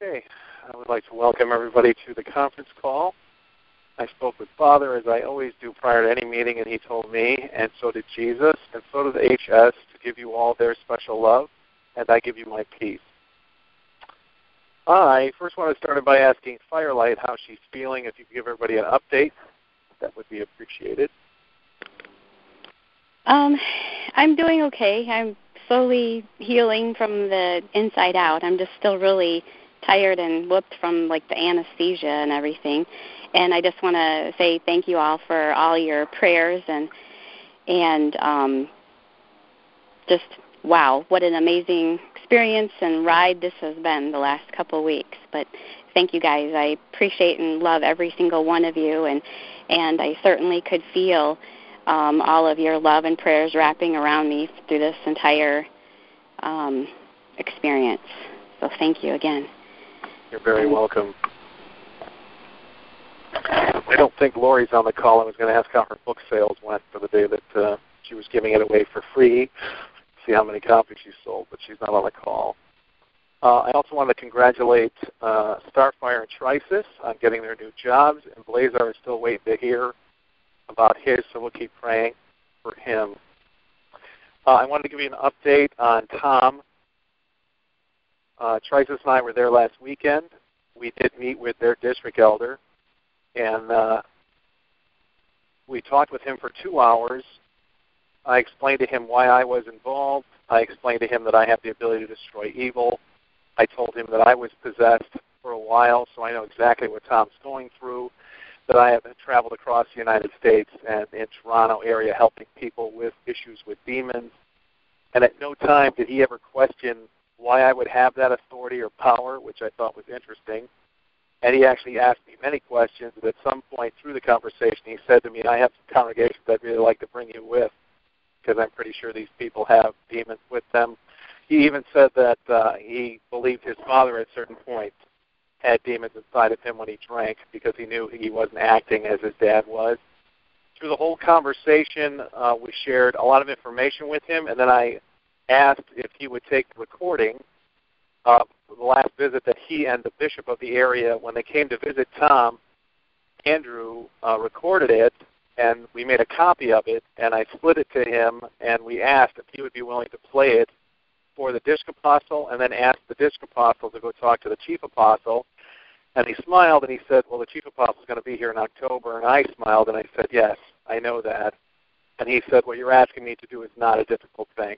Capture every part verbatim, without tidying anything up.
Okay, I would like to welcome everybody to the conference call. I spoke with Father, as I always do prior to any meeting, and he told me, and so did Jesus, and so did H S, to give you all their special love, and I give you my peace. I first want to start by asking Firelight how she's feeling. If you could give everybody an update, that would be appreciated. Um, I'm doing okay. I'm slowly healing from the inside out. I'm just still really tired and whooped from like the anesthesia and everything. And I just want to say thank you all for all your prayers and and um, just wow, what an amazing experience and ride this has been the last couple of weeks. But thank you guys. I appreciate and love every single one of you, and and I certainly could feel um, all of your love and prayers wrapping around me through this entire um, experience. So thank you again. You're very welcome. I don't think Lori's on the call. I was going to ask how her book sales went for the day that uh, she was giving it away for free, see how many copies she sold, but she's not on the call. Uh, I also want to congratulate uh, Starfire and Trisis on getting their new jobs, and Blazar is still waiting to hear about his, so we'll keep praying for him. Uh, I wanted to give you an update on Tom. Uh, Trisis and I were there last weekend. We did meet with their district elder, and uh, we talked with him for two hours. I explained to him why I was involved. I explained to him that I have the ability to destroy evil. I told him that I was possessed for a while, so I know exactly what Tom's going through, that I have traveled across the United States and in Toronto area helping people with issues with demons. And at no time did he ever question why I would have that authority or power, which I thought was interesting. And he actually asked me many questions. And at some point through the conversation, he said to me, I have some congregations I'd really like to bring you with, because I'm pretty sure these people have demons with them. He even said that uh, he believed his father at certain points had demons inside of him when he drank, because he knew he wasn't acting as his dad was. Through the whole conversation, uh, we shared a lot of information with him, and then I asked if he would take the recording of the last visit that he and the bishop of the area, when they came to visit Tom, Andrew uh, recorded it, and we made a copy of it, and I split it to him, and we asked if he would be willing to play it for the disc apostle, and then asked the disc apostle to go talk to the chief apostle. And he smiled, and he said, well, the chief apostle is going to be here in October. And I smiled, and I said, yes, I know that. And he said, what you're asking me to do is not a difficult thing.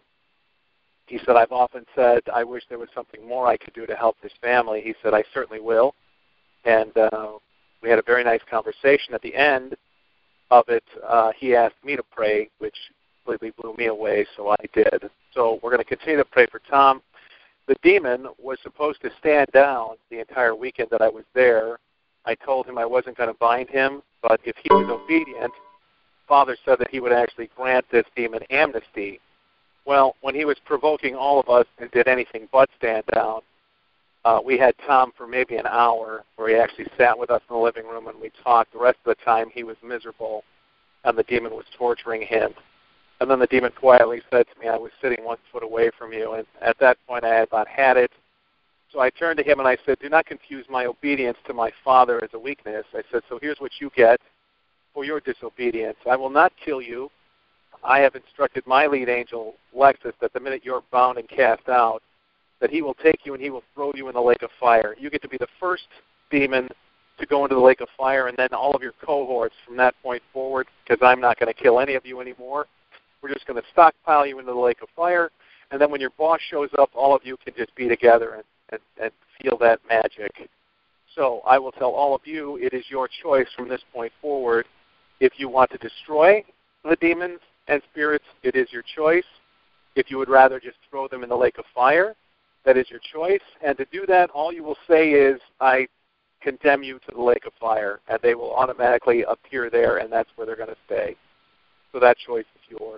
He said, I've often said, I wish there was something more I could do to help this family. He said, I certainly will. And uh, we had a very nice conversation. At the end of it, uh, he asked me to pray, which completely blew me away, so I did. So we're going to continue to pray for Tom. The demon was supposed to stand down the entire weekend that I was there. I told him I wasn't going to bind him, but if he was obedient, Father said that he would actually grant this demon amnesty. Well, when he was provoking all of us and did anything but stand down, uh, we had Tom for maybe an hour where he actually sat with us in the living room and we talked. The rest of the time he was miserable and the demon was torturing him. And then the demon quietly said to me, I was sitting one foot away from you. And at that point, I had about had it. So I turned to him and I said, do not confuse my obedience to my Father as a weakness. I said, so here's what you get for your disobedience. I will not kill you. I have instructed my lead angel, Lexus, that the minute you're bound and cast out, that he will take you and he will throw you in the lake of fire. You get to be the first demon to go into the lake of fire, and then all of your cohorts from that point forward, because I'm not going to kill any of you anymore. We're just going to stockpile you into the lake of fire, and then when your boss shows up, all of you can just be together and, and, and feel that magic. So I will tell all of you, it is your choice from this point forward. If you want to destroy the demons and spirits, it is your choice. If you would rather just throw them in the lake of fire, that is your choice. And to do that, all you will say is, I condemn you to the lake of fire, and they will automatically appear there, and that's where they're going to stay. So that choice is yours.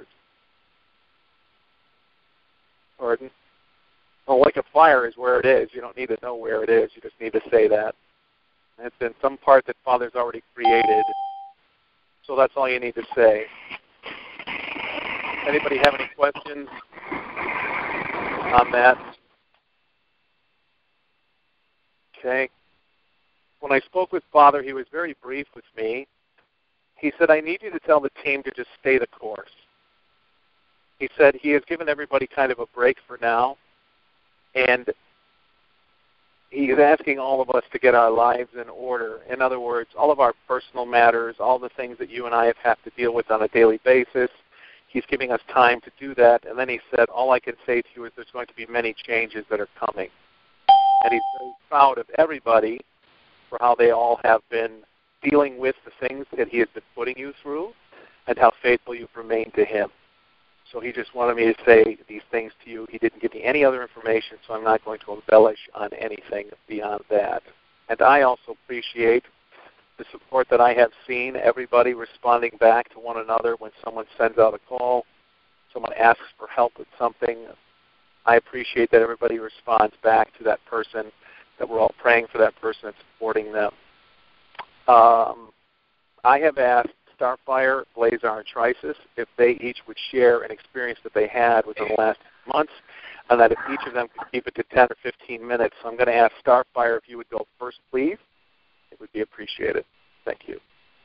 Pardon? Well, lake of fire is where it is. You don't need to know where it is. You just need to say that. And it's in some part that Father's already created. So that's all you need to say. Anybody have any questions on that? Okay. When I spoke with Father, he was very brief with me. He said, I need you to tell the team to just stay the course. He said he has given everybody kind of a break for now, and he is asking all of us to get our lives in order. In other words, all of our personal matters, all the things that you and I have had to deal with on a daily basis, he's giving us time to do that. And then he said, all I can say to you is there's going to be many changes that are coming. And he's very proud of everybody for how they all have been dealing with the things that he has been putting you through and how faithful you've remained to him. So he just wanted me to say these things to you. He didn't give me any other information, so I'm not going to embellish on anything beyond that. And I also appreciate the support that I have seen, everybody responding back to one another when someone sends out a call, someone asks for help with something. I appreciate that everybody responds back to that person, that we're all praying for that person and supporting them. Um, I have asked Starfire, Blazar, and Trisis if they each would share an experience that they had within the last months, and that if each of them could keep it to ten or fifteen minutes. So I'm going to ask Starfire if you would go first, please. It would be appreciated. Thank you.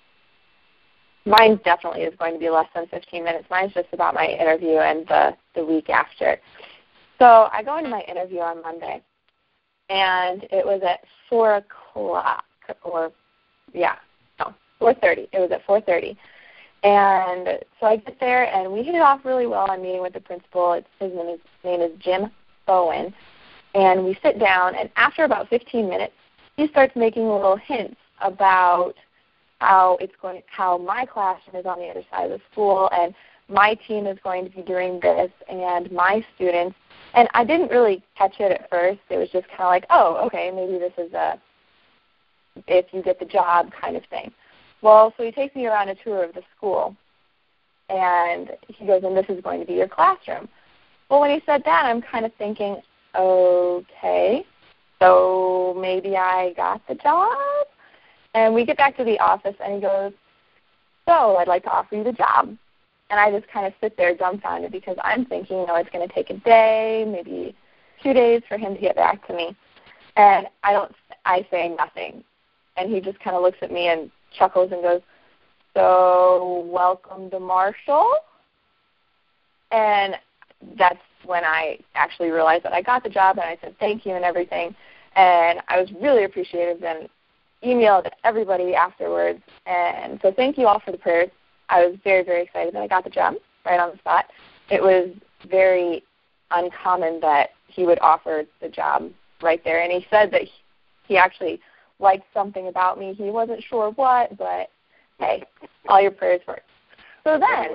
Mine definitely is going to be less than fifteen minutes. Mine's just about my interview and the, the week after. So I go into my interview on Monday, and it was at four o'clock, or, yeah, no, four thirty. It was at four thirty. And so I get there, and we hit it off really well. I'm meeting with the principal. It's, his name is, name is Jim Bowen. And we sit down, and after about fifteen minutes, he starts making little hints about how it's going, how my classroom is on the other side of the school, and my team is going to be doing this, and my students. And I didn't really catch it at first. It was just kind of like, oh, okay, maybe this is a if you get the job kind of thing. Well, so he takes me around a tour of the school, and he goes, and this is going to be your classroom. Well, when he said that, I'm kind of thinking, okay, so maybe I got the job? And we get back to the office, and he goes, so I'd like to offer you the job. And I just kind of sit there dumbfounded because I'm thinking, you know, it's going to take a day, maybe two days for him to get back to me. And I don't, I say nothing. And he just kind of looks at me and chuckles and goes, so welcome to Marshall. And that's when I actually realized that I got the job, and I said thank you and everything. And I was really appreciative and emailed everybody afterwards. And so thank you all for the prayers. I was very, very excited that I got the job right on the spot. It was very uncommon that he would offer the job right there. And he said that he actually liked something about me. He wasn't sure what, but hey, all your prayers work. So then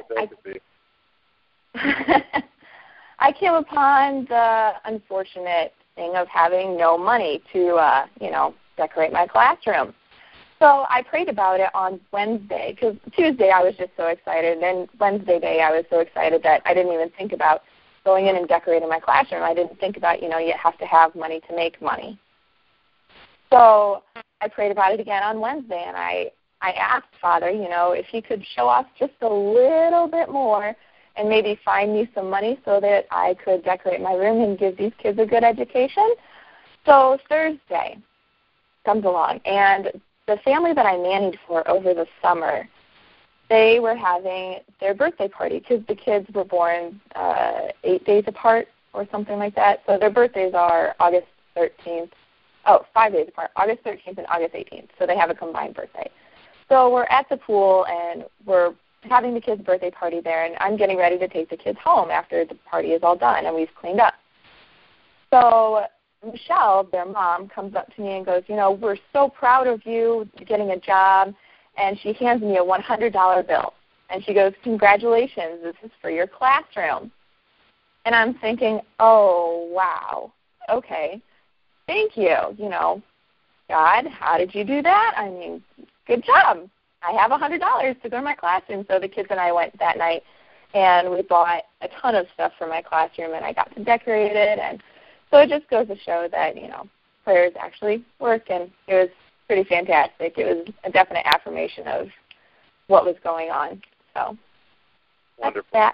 I, I came upon the unfortunate thing of having no money to, uh, you know, decorate my classroom. So I prayed about it on Wednesday, because Tuesday I was just so excited, and then Wednesday day I was so excited that I didn't even think about going in and decorating my classroom. I didn't think about, you know, you have to have money to make money. So I prayed about it again on Wednesday, and I, I asked Father, you know, if he could show off just a little bit more and maybe find me some money so that I could decorate my room and give these kids a good education. So Thursday comes along, and the family that I nannied for over the summer, they were having their birthday party because the kids were born uh, eight days apart or something like that. So their birthdays are August thirteenth. Oh, five days apart, August thirteenth and August eighteenth. So they have a combined birthday. So we're at the pool, and we're having the kids' birthday party there, and I'm getting ready to take the kids home after the party is all done and we've cleaned up. So Michelle, their mom, comes up to me and goes, you know, we're so proud of you getting a job, and she hands me a one hundred dollar bill. And she goes, congratulations, this is for your classroom. And I'm thinking, oh, wow, okay, thank you. You know, God, how did you do that? I mean, good job. I have one hundred dollars to go to my classroom. So the kids and I went that night, and we bought a ton of stuff for my classroom, and I got to decorate it. And so it just goes to show that, you know, prayers actually work, and it was pretty fantastic. It was a definite affirmation of what was going on. So wonderful. That's that.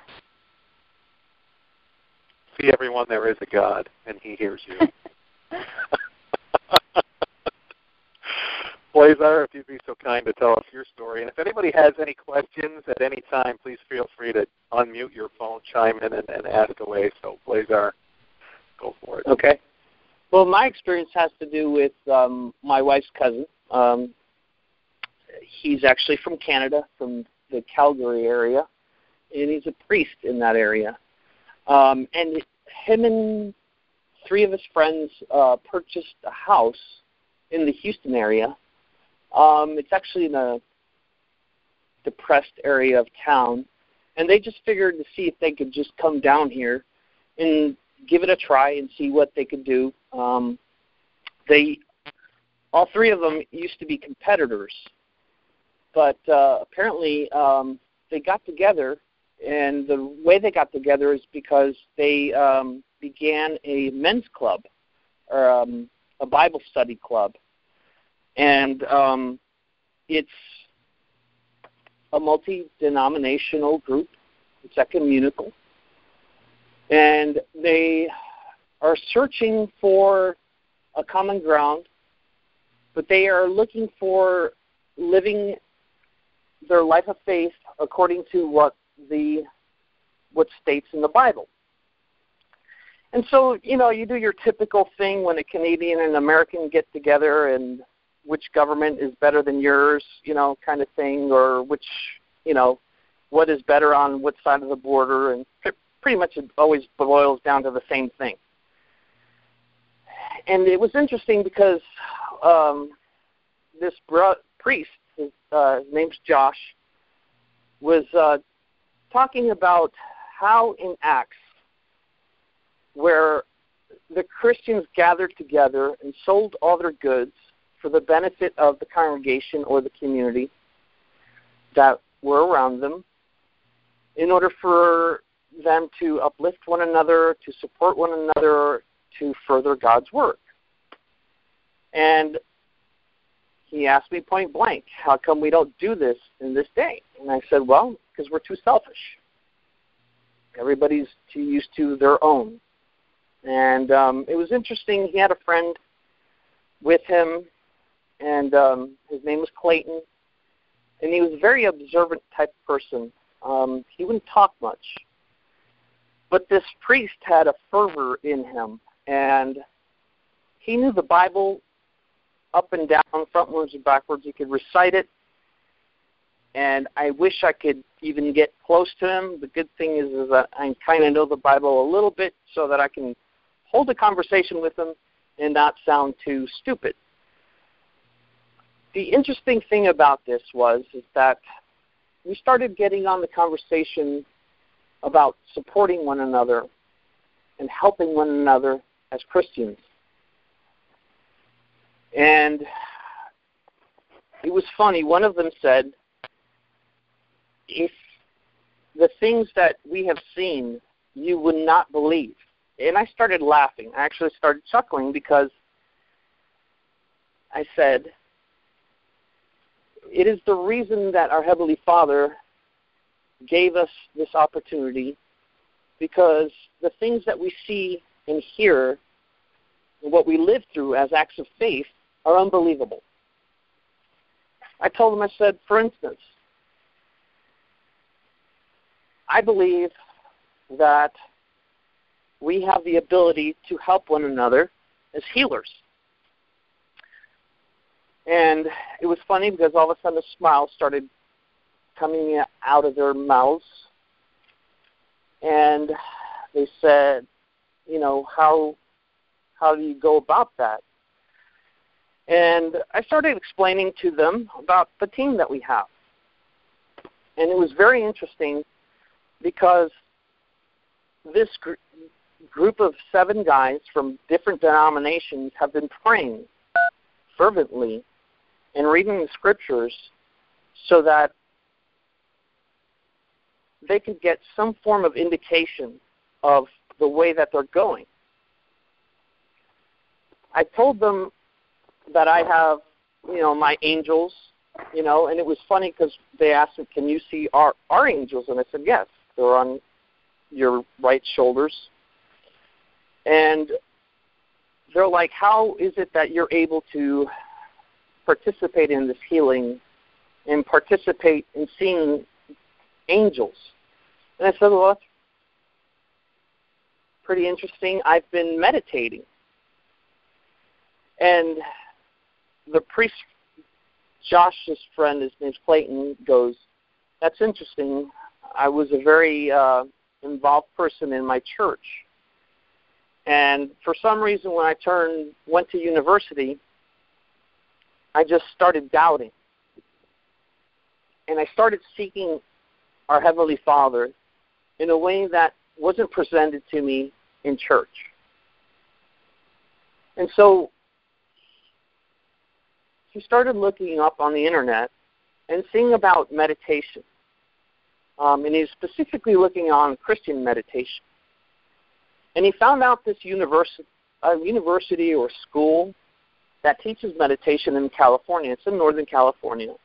See, everyone, there is a God, and he hears you. Blazar, if you'd be so kind to tell us your story. And if anybody has any questions at any time, please feel free to unmute your phone, chime in, and, and ask away. So, Blazar, go for it. Okay. Well, my experience has to do with um, my wife's cousin. Um, he's actually from Canada, from the Calgary area, and he's a priest in that area. Um, and him and three of his friends uh, purchased a house in the Houston area. Um, it's actually in a depressed area of town, and they just figured to see if they could just come down here and give it a try and see what they could do. Um, they, all three of them used to be competitors, but uh, apparently um, they got together, and the way they got together is because they um, began a men's club, or um, a Bible study club. And um, it's a multi-denominational group. It's ecumenical. And they are searching for a common ground, but they are looking for living their life of faith according to what the what states in the Bible. And so, you know, you do your typical thing when a Canadian and American get together, and which government is better than yours, you know, kind of thing, or which, you know, what is better on what side of the border, and pretty much it always boils down to the same thing. And it was interesting because um, this bro- priest, his, uh, his name's Josh, was uh, talking about how in Acts, where the Christians gathered together and sold all their goods for the benefit of the congregation or the community that were around them, in order for them to uplift one another, to support one another, to further God's work. And he asked me point blank, how come we don't do this in this day? And I said, well, because we're too selfish. Everybody's too used to their own. And um, it was interesting. He had a friend with him, and um, his name was Clayton, and he was a very observant type person. Um, he wouldn't talk much. But this priest had a fervor in him, and he knew the Bible up and down, frontwards and backwards. He could recite it, and I wish I could even get close to him. The good thing is, is that I kind of know the Bible a little bit so that I can hold a conversation with him and not sound too stupid. The interesting thing about this was is that we started getting on the conversation about supporting one another and helping one another as Christians. And it was funny. One of them said, if the things that we have seen, you would not believe. And I started laughing. I actually started chuckling because I said, it is the reason that our Heavenly Father gave us this opportunity, because the things that we see and hear and what we live through as acts of faith are unbelievable. I told him, I said, for instance, I believe that we have the ability to help one another as healers. And it was funny because all of a sudden a smile started coming out of their mouths. And they said, you know, how how do you go about that? And I started explaining to them about the team that we have. And it was very interesting because this gr- group of seven guys from different denominations have been praying fervently and reading the scriptures so that they could get some form of indication of the way that they're going. I told them that I have, you know, my angels, you know, and it was funny because they asked me, can you see our, our angels? And I said, yes, they're on your right shoulders. And they're like, how is it that you're able to participate in this healing and participate in seeing angels. And I said, well, that's pretty interesting. I've been meditating. And the priest, Josh's friend, his name's Clayton, goes, that's interesting. I was a very uh, involved person in my church. And for some reason, when I turned, went to university, I just started doubting. And I started seeking our Heavenly Father in a way that wasn't presented to me in church. And so he started looking up on the internet and seeing about meditation. Um, and he's specifically looking on Christian meditation. And he found out this university, uh, university or school that teaches meditation in California. It's in Northern California.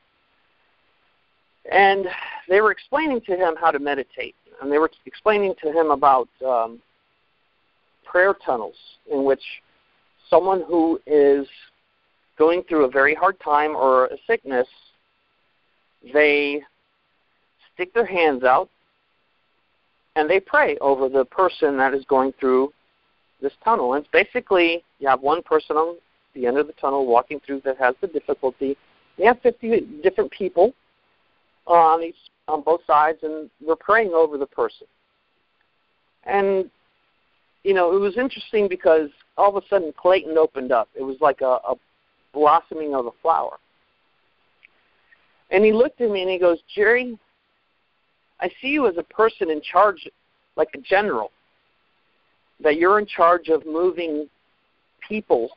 And they were explaining to him how to meditate. And they were explaining to him about um, prayer tunnels in which someone who is going through a very hard time or a sickness, they stick their hands out and they pray over the person that is going through this tunnel. And it's basically, you have one person on the end of the tunnel walking through that has the difficulty. You have fifty different people uh, on each on both sides, and we're praying over the person. And, you know, it was interesting because all of a sudden Clayton opened up. It was like a, a blossoming of a flower. And he looked at me and he goes, Jerry, I see you as a person in charge, like a general, that you're in charge of moving people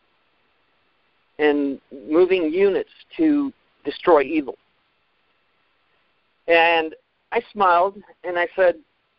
and moving units to destroy evil. And I smiled and I said,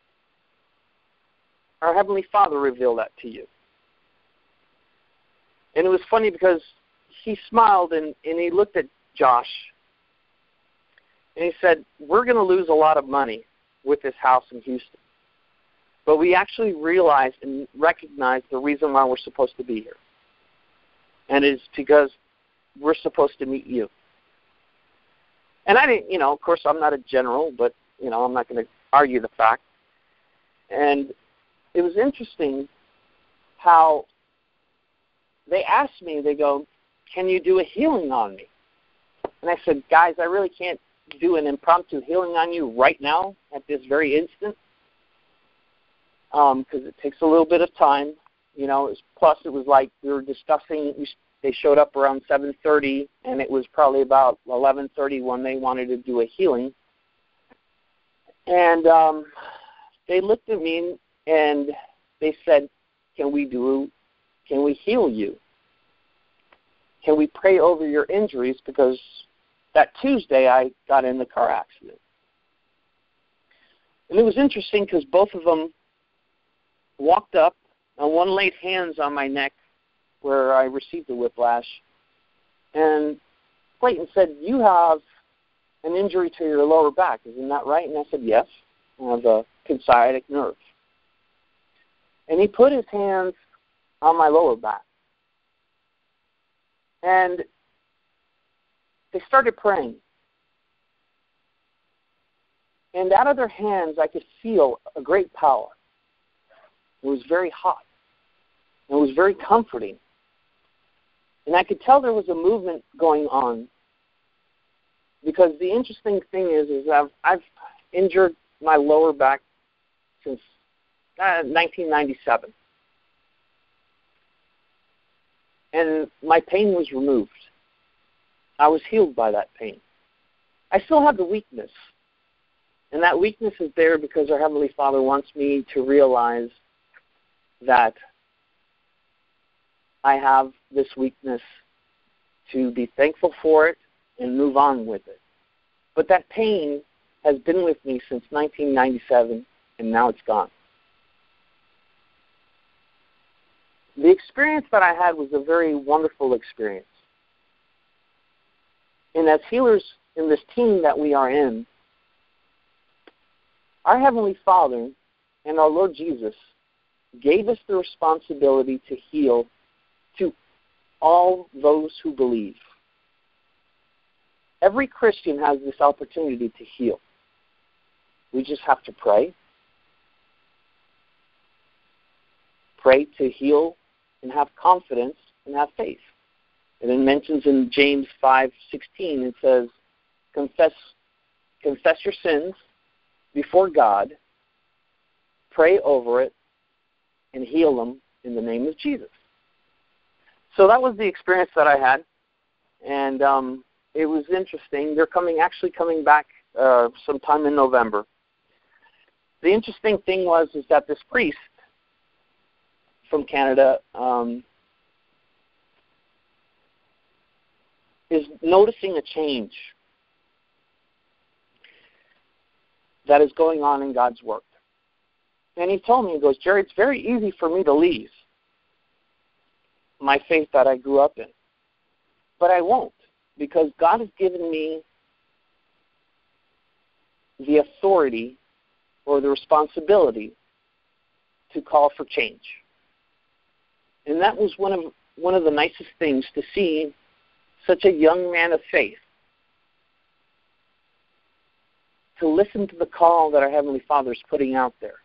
our Heavenly Father revealed that to you. And it was funny because he smiled and, and he looked at Josh and he said, we're going to lose a lot of money with this house in Houston. But we actually realized and recognized the reason why we're supposed to be here. And it's because we're supposed to meet you. And I didn't, you know, of course I'm not a general, but, you know, I'm not going to argue the fact. And it was interesting how they asked me, they go, can you do a healing on me? And I said, guys, I really can't do an impromptu healing on you right now at this very instant because um, it takes a little bit of time. You know, it was, plus it was like we were discussing, we, they showed up around seven thirty, and it was probably about eleven thirty when they wanted to do a healing. And um, they looked at me and they said, can we do, can we heal you? Can we pray over your injuries? Because that Tuesday I got in the car accident. And it was interesting because both of them walked up, and one laid hands on my neck where I received the whiplash. And Clayton said, you have an injury to your lower back, isn't that right? And I said, yes, I have a sciatic nerve. And he put his hands on my lower back. And they started praying. And out of their hands, I could feel a great power. It was very hot. It was very comforting. And I could tell there was a movement going on. Because the interesting thing is, is I've, I've injured my lower back since uh, nineteen ninety-seven. And my pain was removed. I was healed by that pain. I still have the weakness. And that weakness is there because our Heavenly Father wants me to realize that I have this weakness, to be thankful for it and move on with it. But that pain has been with me since nineteen ninety-seven, and now it's gone. The experience that I had was a very wonderful experience. And as healers in this team that we are in, our Heavenly Father and our Lord Jesus gave us the responsibility to heal to all those who believe. every Christian has this opportunity to heal. We just have to pray. Pray to heal and have confidence and have faith. And it mentions in James five sixteen, it says, confess, confess your sins before God, pray over it, and heal them in the name of Jesus. So that was the experience that I had, and um, it was interesting. They're coming, actually coming back uh, sometime in November. The interesting thing was is that this priest from Canada um, is noticing a change that is going on in God's work. And he told me, he goes, Jerry, it's very easy for me to leave my faith that I grew up in. But I won't, because God has given me the authority or the responsibility to call for change. And that was one of one of the nicest things to see such a young man of faith to listen to the call that our Heavenly Father is putting out there,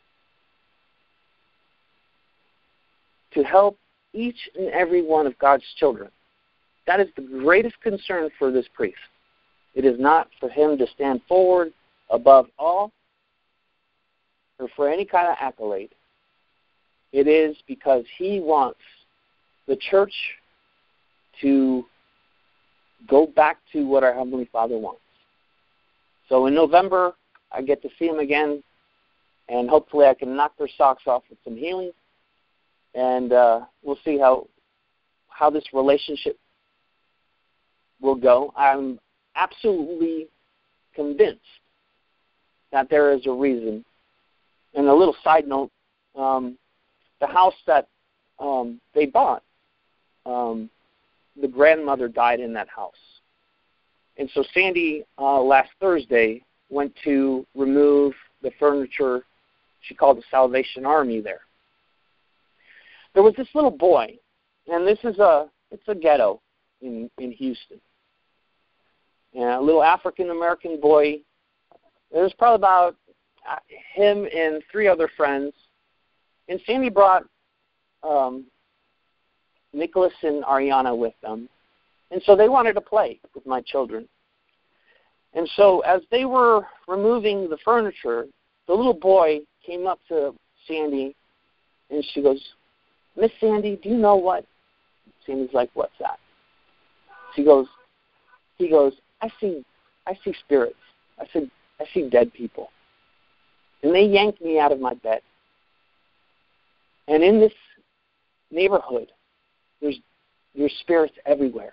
to help each and every one of God's children. That is the greatest concern for this priest. It is not for him to stand forward above all or for any kind of accolade. It is because he wants the church to go back to what our Heavenly Father wants. So in November, I get to see him again, and hopefully I can knock their socks off with some healing, and uh, we'll see how how this relationship will go. I'm absolutely convinced that there is a reason. And a little side note, um, the house that um, they bought, um, the grandmother died in that house. And so Sandy, uh, last Thursday, went to remove the furniture. She called the Salvation Army there. There was this little boy, and this is a, it's a ghetto in, in Houston. And a little African-American boy. There's probably about him and three other friends. And Sandy brought um, Nicholas and Ariana with them. And so they wanted to play with my children. And so as they were removing the furniture, the little boy came up to Sandy, and she goes, Miss Sandy, do you know what? Sandy's like, what's that? She goes, he goes, I see, I see spirits. I said, I see dead people. And they yanked me out of my bed. And in this neighborhood, there's there's spirits everywhere.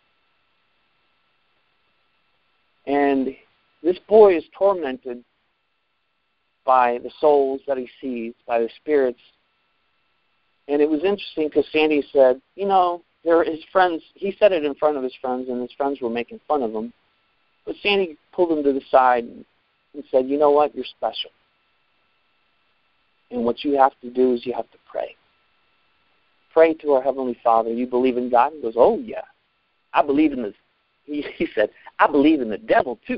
And this boy is tormented by the souls that he sees, by the spirits. And it was interesting because Sandy said, you know, there his friends, he said it in front of his friends, and his friends were making fun of him. But Sandy pulled him to the side and, and said, you know what, you're special. And what you have to do is you have to pray. Pray to our Heavenly Father. You believe in God? He goes, oh, yeah. I believe in this. He, he said, I believe in the devil, too.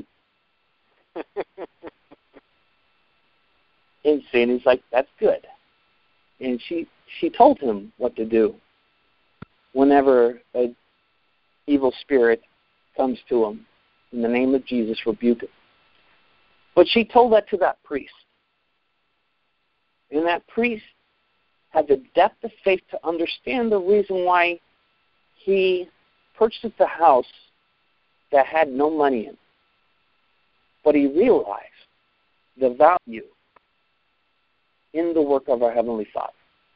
And Sandy's like, that's good. And she, she told him what to do whenever an evil spirit comes to him. In the name of Jesus, rebuke it. But she told that to that priest. And that priest had the depth of faith to understand the reason why he purchased a house that had no money in it. But he realized the value in the work of our Heavenly Father.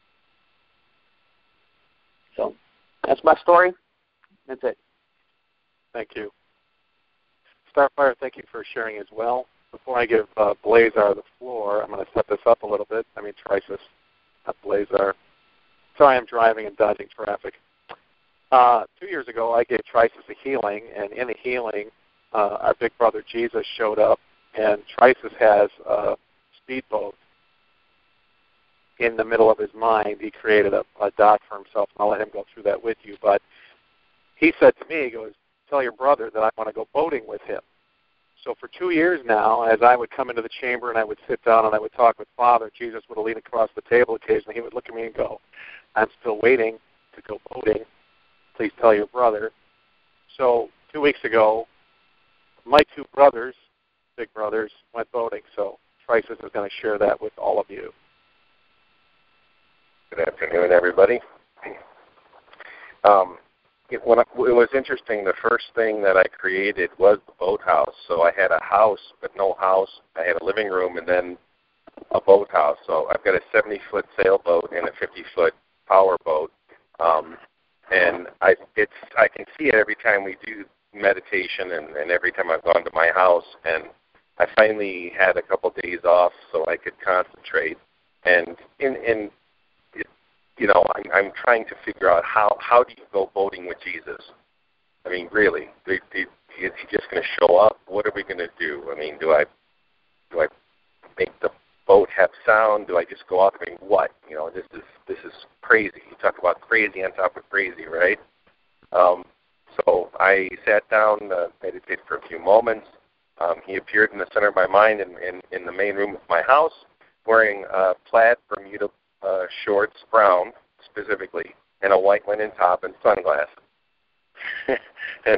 So that's my story. That's it. Thank you. Starfire, thank you for sharing as well. Before I give uh, Blazar the floor, I'm going to set this up a little bit. I mean, Trisis, not Blazar. Sorry, I'm driving and dodging traffic. Uh, two years ago, I gave Trisis a healing, and in the healing, uh, our big brother Jesus showed up, and Trisis has a speedboat in the middle of his mind. He created a, a dock for himself, and I'll let him go through that with you. But he said to me, he goes, tell your brother that I want to go boating with him. So for two years now, as I would come into the chamber and I would sit down and I would talk with Father, Jesus would lean across the table occasionally. He would look at me and go, I'm still waiting to go boating. Please tell your brother. So two weeks ago, my two brothers, big brothers, went boating. So Crisis is going to share that with all of you. Good afternoon, everybody. Um, it, when I, it was interesting, the first thing that I created was the boathouse. So I had a house, but no house. I had a living room and then a boathouse. So I've got a seventy-foot sailboat and a fifty-foot power boat. Um, and I, it's, I can see it every time we do meditation and, and every time I've gone to my house. And I finally had a couple days off so I could concentrate. And in, in you know, I'm, I'm trying to figure out how, how do you go boating with Jesus? I mean, really, is he just going to show up? What are we going to do? I mean, do I do I make the boat have sound? Do I just go out? I mean, what? You know, this is this is crazy. You talk about crazy on top of crazy, right? Um, so I sat down, uh, meditated for a few moments. Um, he appeared in the center of my mind in, in, in the main room of my house, wearing uh, plaid Bermuda uh, shorts, brown specifically, and a white linen top and sunglasses. And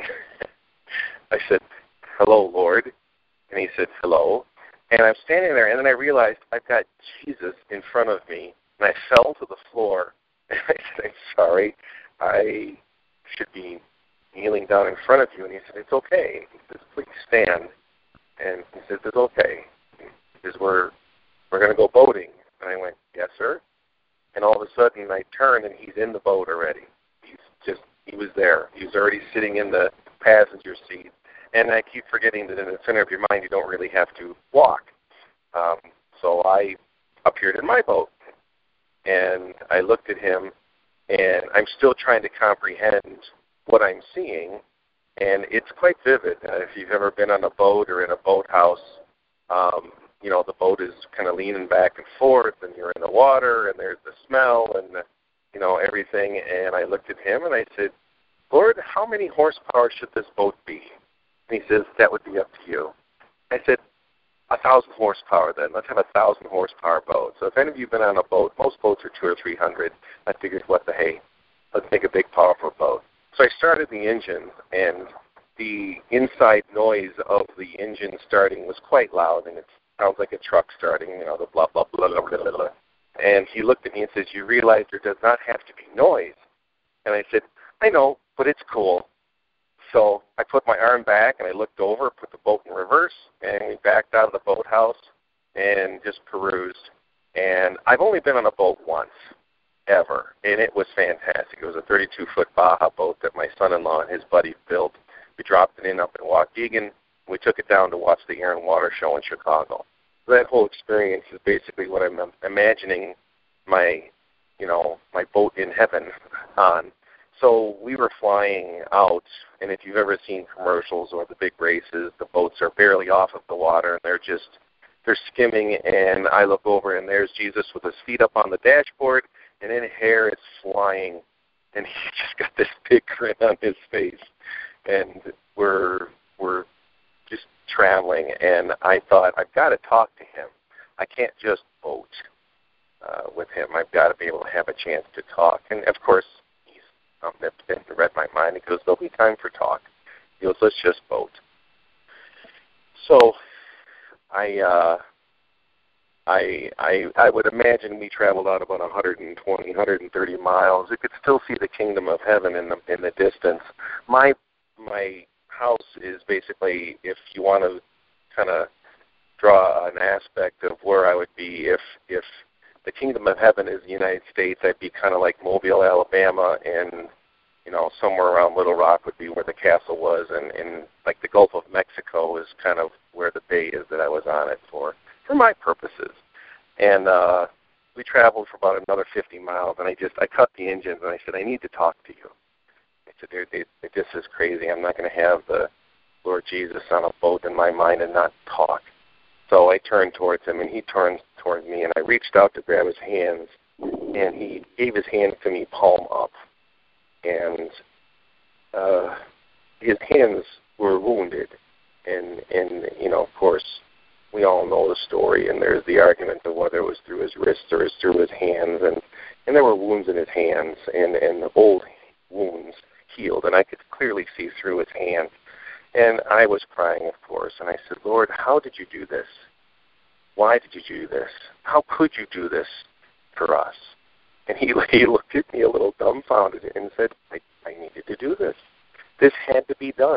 I said, "Hello, Lord." And he said, "Hello." And I'm standing there, and then I realized I've got Jesus in front of me, and I fell to the floor. And I said, "I'm sorry. I should be kneeling down in front of you." And he said, "It's okay." He says, "Please stand." And he said, "It's okay." He says, we're, we're going to go boating. And I went, "Yes, sir." And all of a sudden, I turned, and he's in the boat already. He's just, he was there. He was already sitting in the passenger seat. And I keep forgetting that in the center of your mind, you don't really have to walk. Um, so I appeared in my boat, and I looked at him, and I'm still trying to comprehend what I'm seeing, and it's quite vivid. Uh, if you've ever been on a boat or in a boathouse, um, you know, the boat is kind of leaning back and forth, and you're in the water, and there's the smell, and, the, you know, everything. And I looked at him, and I said, "Lord, how many horsepower should this boat be?" And he says, "That would be up to you." I said, "A thousand horsepower then. Let's have a thousand horsepower boat." So if any of you have been on a boat, most boats are two or three hundred. I figured, what the hey, let's make a big, powerful boat. So I started the engine, and the inside noise of the engine starting was quite loud, and it sounds like a truck starting, you know, the blah, blah, blah, blah, blah, blah. And he looked at me and says, "You realize there does not have to be noise." And I said, "I know, but it's cool." So I put my arm back, and I looked over, put the boat in reverse, and we backed out of the boathouse and just perused. And I've only been on a boat once, ever, and it was fantastic. It was a thirty-two foot Baja boat that my son-in-law and his buddy built. We dropped it in up in Waukegan. We took it down to watch the Air and Water Show in Chicago. So that whole experience is basically what I'm imagining my, you know, my boat in heaven on. So we were flying out, and if you've ever seen commercials or the big races, the boats are barely off of the water, and they're just, they're skimming, and I look over, and there's Jesus with his feet up on the dashboard, and then hair is flying, and he just got this big grin on his face. And we're we're just traveling, and I thought, I've got to talk to him. I can't just boat uh, with him. I've got to be able to have a chance to talk. And, of course, he's omnipotent and read my mind. He goes, "There'll be time for talk." He goes, "Let's just boat." So I, uh, I, I, I would imagine we traveled out about one hundred twenty, one hundred thirty miles. You could still see the kingdom of heaven in the in the distance. My my house is basically, if you want to kind of draw an aspect of where I would be, if if the kingdom of heaven is the United States, I'd be kind of like Mobile, Alabama, and you know, somewhere around Little Rock would be where the castle was, and, and like the Gulf of Mexico is kind of where the bay is that I was on it for, for my purposes. And uh, we traveled for about another fifty miles, and I just, I cut the engines, and I said, "I need to talk to you." I said, "Dude, it, it, this is crazy. I'm not going to have the Lord Jesus on a boat in my mind and not talk." So I turned towards him, and he turned towards me, and I reached out to grab his hands, and he gave his hands to me palm up. And uh, his hands were wounded, and and you know, of course, we all know the story, and there's the argument of whether it was through his wrists or through his hands, and and there were wounds in his hands, and and the old wounds healed, and I could clearly see through his hands. And I was crying, of course, and I said, Lord, how did you do this? Why did you do this? How could you do this for us? And he, he looked at me a little dumbfounded and said, I, I needed to do this. This had to be done.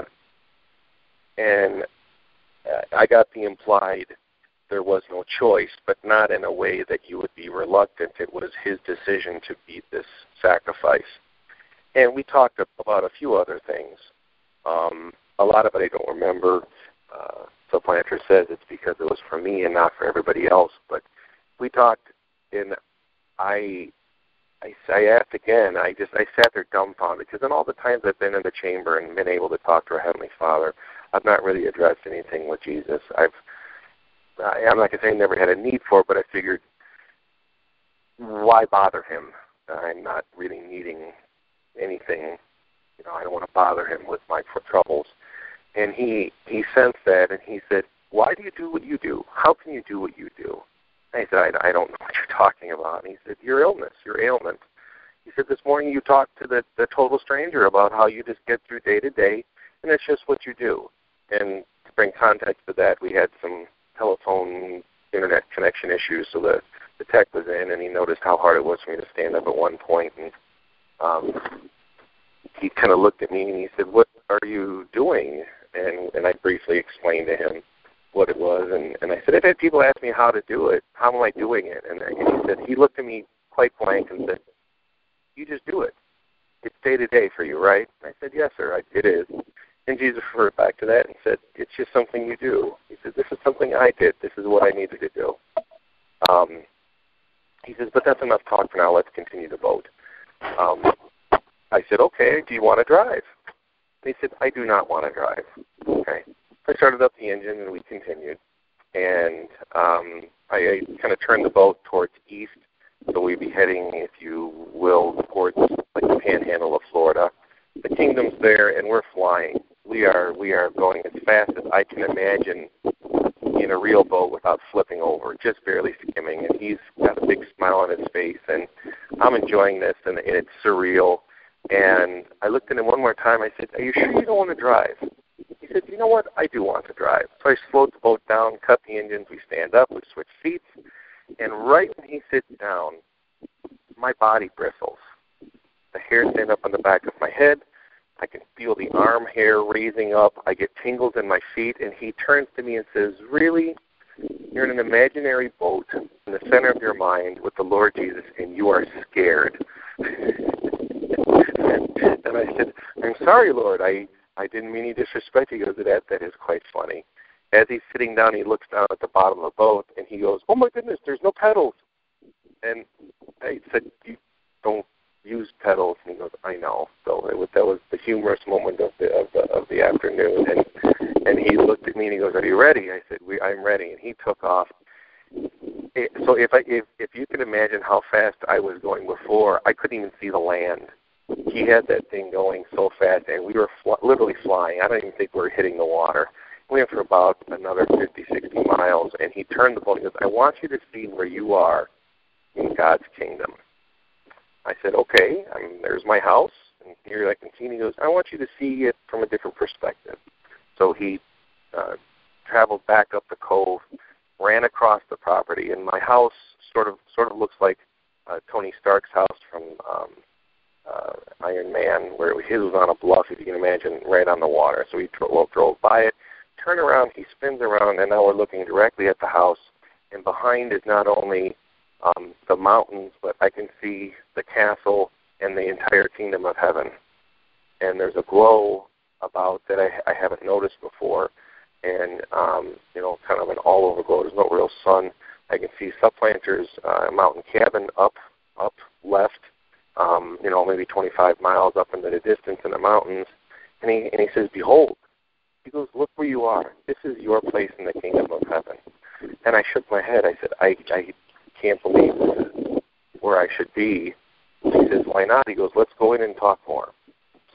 And I got the implied there was no choice, but not in a way that you would be reluctant. It was his decision to be this sacrifice. And we talked about a few other things. Um, a lot of it I don't remember. Uh, Supplanter says it's because it was for me and not for everybody else. But we talked, and I, I, I asked again. I just I sat there dumbfounded because in all the times I've been in the chamber and been able to talk to our Heavenly Father, I've not really addressed anything with Jesus. I've I, I'm not going to say I never had a need for it, but I figured, why bother him? I'm not really needing anything. You know, I don't want to bother him with my troubles. And he, he sensed that, and he said, why do you do what you do? How can you do what you do? And I said, I, I don't know what you're talking about. And he said, your illness, your ailment. He said, this morning you talked to the, the total stranger about how you just get through day to day, and it's just what you do. And to bring context to that, we had some telephone, internet connection issues, so the, the tech was in, and he noticed how hard it was for me to stand up at one point, and um, he kind of looked at me, and he said, what are you doing? And, and I briefly explained to him what it was, and, and I said, I've had people ask me how to do it. How am I doing it? And, and he said, he looked at me quite blank and said, you just do it. It's day-to-day for you, right? And I said, yes, sir, I, it is. And Jesus referred back to that and said, it's just something you do. He said, this is something I did. This is what I needed to do. Um, he says, but that's enough talk for now. Let's continue to vote. Um, I said, okay, do you want to drive? And he said, I do not want to drive. Okay. I started up the engine, and we continued. And um, I, I kind of turned the boat towards east, so we'd be heading, if you will, towards like the panhandle of Florida. The kingdom's there, and we're flying. We are we are going as fast as I can imagine in a real boat without flipping over, just barely skimming. And he's got a big smile on his face, and I'm enjoying this, and, and it's surreal. And I looked at him one more time. I said, are you sure you don't want to drive? He said, you know what? I do want to drive. So I slowed the boat down, cut the engines. We stand up. We switch seats. And right when he sits down, my body bristles. The hair stand up on the back of my head. I can feel the arm hair raising up. I get tingles in my feet. And he turns to me and says, really? You're in an imaginary boat in the center of your mind with the Lord Jesus, and you are scared. and, and I said, I'm sorry, Lord. I, I didn't mean any disrespect. He goes, that, that is quite funny. As he's sitting down, he looks down at the bottom of the boat, and he goes, oh, my goodness, there's no pedals. And I said, you don't use pedals. And he goes, I know. So it was, that was the humorous moment of the of the, of the afternoon. And and he looked at me, and he goes, are you ready? I said, we, I'm ready. And he took off. It, so if, I, if, if you can imagine how fast I was going before, I couldn't even see the land. He had that thing going so fast, and we were fl- literally flying. I don't even think we were hitting the water. We went for about another fifty, sixty miles, and he turned the boat and goes, I want you to see where you are in God's kingdom. I said, okay, I mean, there's my house, and here I can see, and he goes, I want you to see it from a different perspective. So he uh, traveled back up the cove, ran across the property, and my house sort of sort of looks like uh, Tony Stark's house from um, uh, Iron Man, where his was on a bluff, if you can imagine, right on the water. So he drove, drove by it, turned around, he spins around, and now we're looking directly at the house, and behind is not only um, the mountains, but I can see the castle and the entire kingdom of heaven. And there's a glow about that I, I haven't noticed before, and um, you know, kind of an all-over glow. There's no real sun. I can see Supplanter's uh, mountain cabin up, up left, um, you know, maybe twenty-five miles up into the distance in the mountains. And he and he says, "Behold." He goes, "Look where you are. This is your place in the kingdom of heaven." And I shook my head. I said, "I I can't believe this is where I should be." He says, "Why not?" He goes, "Let's go in and talk more." So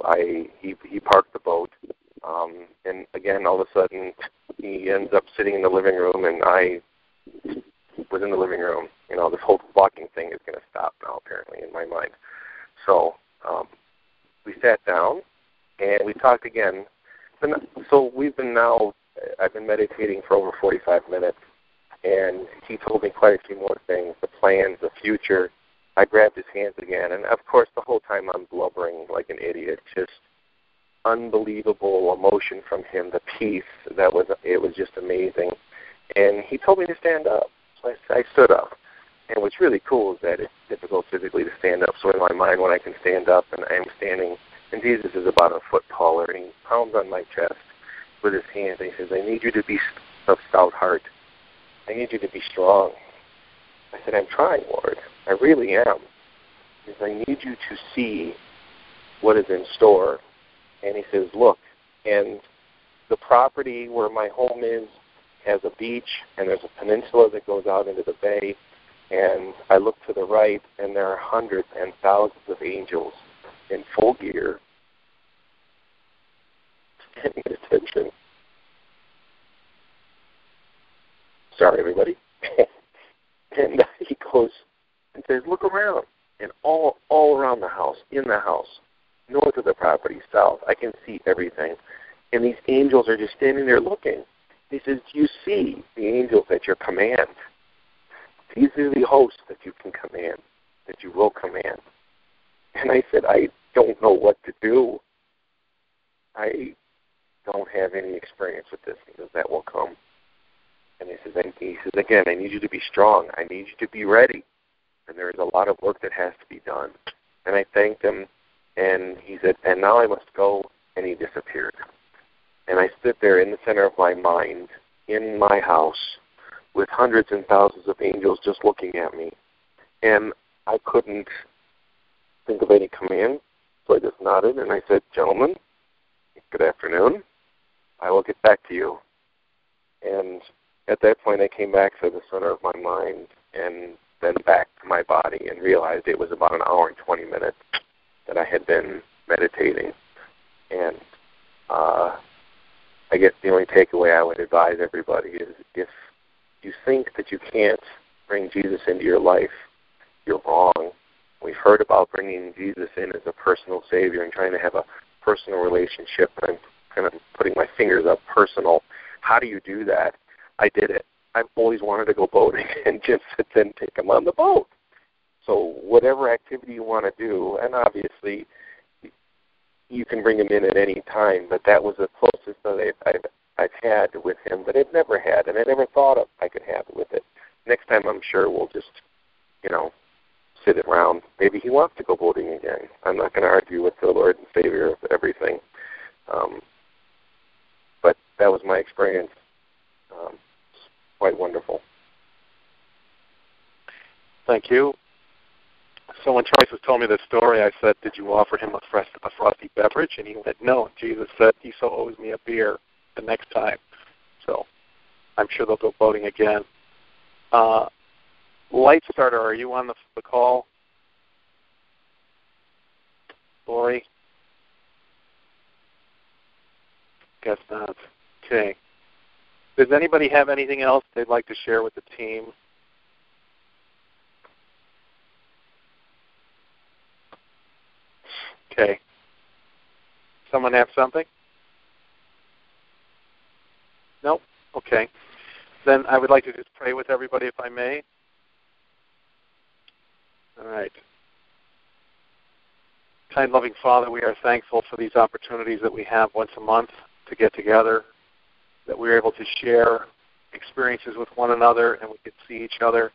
I he he parked the boat, um, and again, all of a sudden, he ends up sitting in the living room, and I was in the living room. You know, this whole walking thing is going to stop now, apparently, in my mind. So um, we sat down, and we talked again. So we've been now, I've been meditating for over forty-five minutes, and he told me quite a few more things, the plans, the future. I grabbed his hands again, and of course the whole time I'm blubbering like an idiot, just unbelievable emotion from him, the peace, that was, it was just amazing. And he told me to stand up, so I, I stood up. And what's really cool is that it's difficult physically to stand up, so in my mind when I can stand up and I'm standing, and Jesus is about a foot taller, and he pounds on my chest with his hand, and he says, I need you to be of stout heart. I need you to be strong. I said, I'm trying, Lord. I really am. He says, I need you to see what is in store. And he says, look, and the property where my home is has a beach, and there's a peninsula that goes out into the bay, and I look to the right, and there are hundreds and thousands of angels in full gear standing at attention. Sorry, everybody. And he goes and says, look around. And all all around the house, in the house, north of the property, south, I can see everything. And these angels are just standing there looking. He says, do you see the angels at your command? These are the hosts that you can command, that you will command. And I said, I don't know what to do. I don't have any experience with this. He says, that will come. And he says, and he says, again, I need you to be strong. I need you to be ready. And there is a lot of work that has to be done. And I thanked him, and he said, and now I must go, and he disappeared. And I stood there in the center of my mind, in my house, with hundreds and thousands of angels just looking at me. And I couldn't think of any command, so I just nodded, and I said, gentlemen, good afternoon. I will get back to you. And at that point, I came back to the center of my mind and then back to my body and realized it was about an hour and twenty minutes that I had been meditating. And uh, I guess the only takeaway I would advise everybody is if you think that you can't bring Jesus into your life, you're wrong. We've heard about bringing Jesus in as a personal Savior and trying to have a personal relationship. And I'm kind of putting my fingers up, personal. How do you do that? I did it. I've always wanted to go boating and just then take him on the boat. So whatever activity you want to do, and obviously you can bring him in at any time, but that was the closest that I've, I've, I've had with him that I've never had, and I never thought of I could have with it. Next time I'm sure we'll just, you know, sit around. Maybe he wants to go boating again. I'm not going to argue with the Lord and Savior of everything. Um, but that was my experience. Um, quite wonderful. Thank you. So when Trice was telling me this story, I said, did you offer him a, fresh, a frosty beverage? And he went, no. Jesus said he so owes me a beer the next time. So I'm sure they'll go boating again. Uh, Light Starter, are you on the, the call? Lori? Guess not. Okay. Does anybody have anything else they'd like to share with the team? Okay. Someone have something? Nope? Okay. Then I would like to just pray with everybody, if I may. All right. Kind, loving Father, we are thankful for these opportunities that we have once a month to get together, that we're able to share experiences with one another and we can see each other,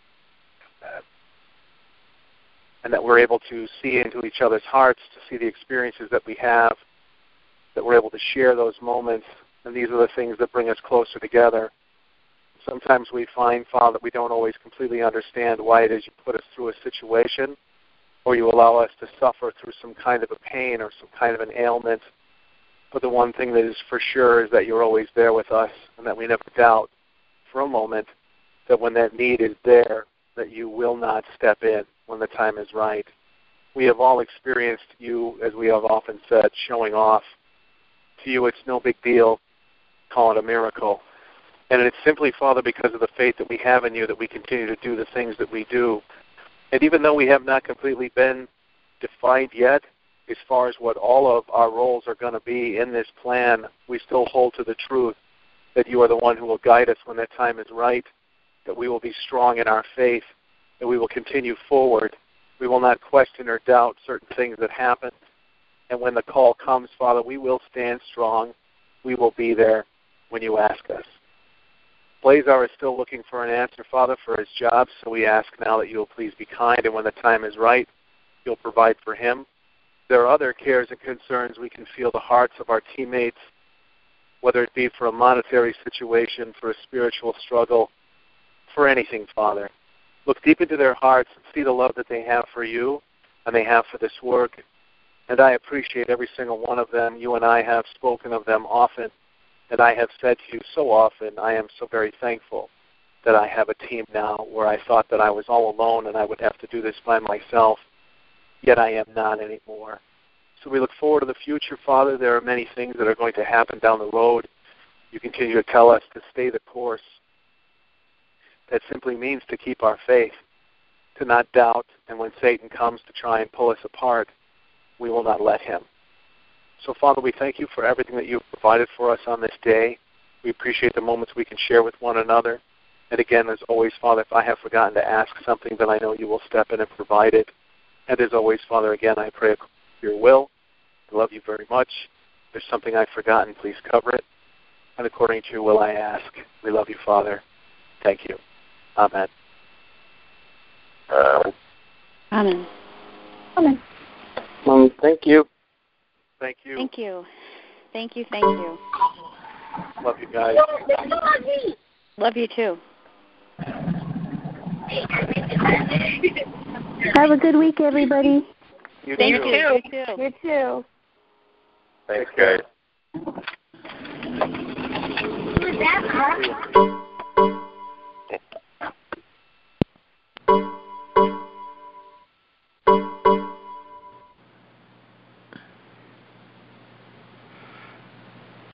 and that we're able to see into each other's hearts, to see the experiences that we have, that we're able to share those moments, and these are the things that bring us closer together. Sometimes we find, Father, we don't always completely understand why it is you put us through a situation or you allow us to suffer through some kind of a pain or some kind of an ailment. But the one thing that is for sure is that you're always there with us, and that we never doubt for a moment that when that need is there, that you will not step in when the time is right. We have all experienced you, as we have often said, showing off. To you, it's no big deal. Call it a miracle. And it's simply, Father, because of the faith that we have in you that we continue to do the things that we do. And even though we have not completely been defined yet as far as what all of our roles are going to be in this plan, we still hold to the truth that you are the one who will guide us when that time is right, that we will be strong in our faith, that we will continue forward. We will not question or doubt certain things that happen. And when the call comes, Father, we will stand strong. We will be there when you ask us. Blazar is still looking for an answer, Father, for his job, so we ask now that you will please be kind, and when the time is right, you'll provide for him. There are other cares and concerns. We can feel the hearts of our teammates, whether it be for a monetary situation, for a spiritual struggle, for anything, Father. Look deep into their hearts and see the love that they have for you and they have for this work. And I appreciate every single one of them. You and I have spoken of them often. And I have said to you so often, I am so very thankful that I have a team now where I thought that I was all alone and I would have to do this by myself, yet I am not anymore. So we look forward to the future, Father. There are many things that are going to happen down the road. You continue to tell us to stay the course. That simply means to keep our faith, to not doubt, and when Satan comes to try and pull us apart, we will not let him. So, Father, we thank you for everything that you've provided for us on this day. We appreciate the moments we can share with one another. And again, as always, Father, if I have forgotten to ask something, then I know you will step in and provide it. And as always, Father, again, I pray for your will. I love you very much. If there's something I've forgotten, please cover it. And according to your will, I ask. We love you, Father. Thank you. Amen. Uh, Amen. Amen. Um, thank you. Thank you. Thank you. Thank you, thank you. Love you guys. Love you too. Have a good week, everybody. You Thank too. you. You too. You too. thanks, guys. Was that